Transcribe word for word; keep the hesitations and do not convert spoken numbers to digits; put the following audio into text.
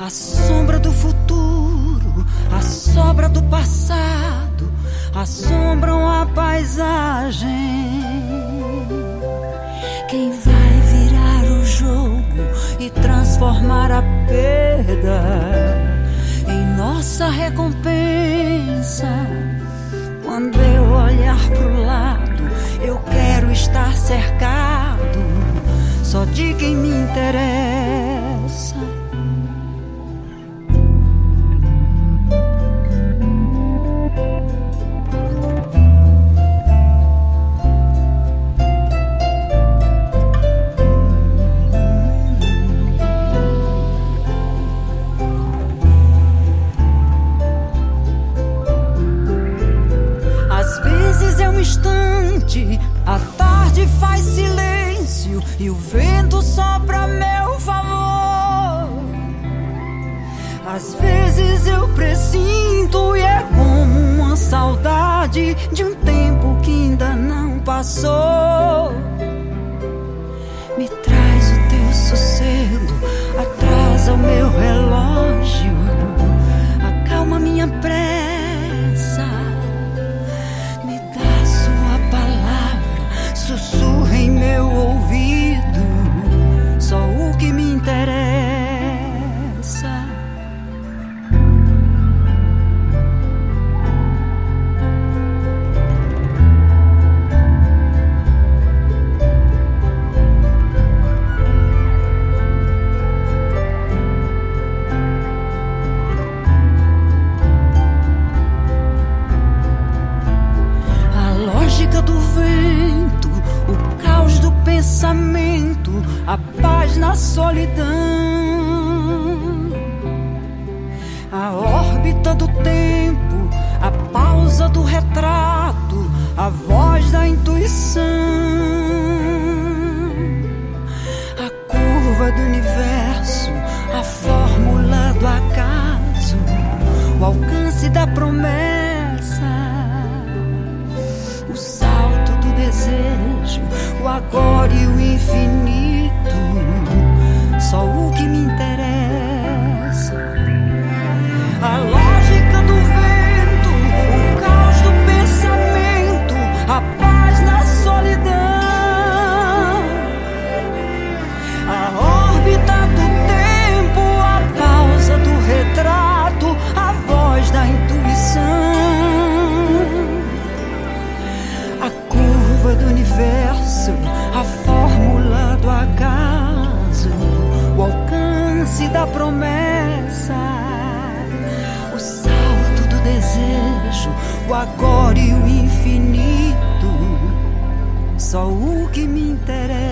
A sombra do futuro, a sobra do passado assombram a paisagem. Quem vai virar o jogo e transformar a perda em nossa recompensa? Quando eu olhar pro lado, eu quero estar cercado só de quem me interessa. A tarde faz silêncio e o vento sopra a meu favor. Às vezes eu presinto e é como uma saudade de um tempo que ainda não passou. Me traz o teu sossego, atrasa o meu relógio, acalma minha pressa. Sussurra em meu ouvido só o que me interessa. A lógica do vento, o caos do pensamento, a paz na solidão. A órbita do tempo, a pausa do retrato, a voz da intuição. A curva do universo, a fórmula do acaso, o alcance da promessa. O salto do desejo, o agora e o infinito, só o que me interessa. A lógica do vento, o caos do pensamento, a paz na solidão. A órbita do tempo, a pausa do retrato, a voz da intuição. A curva do universo, a fórmula do acaso, o alcance da promessa. O salto do desejo, o agora e o infinito, só o que me interessa.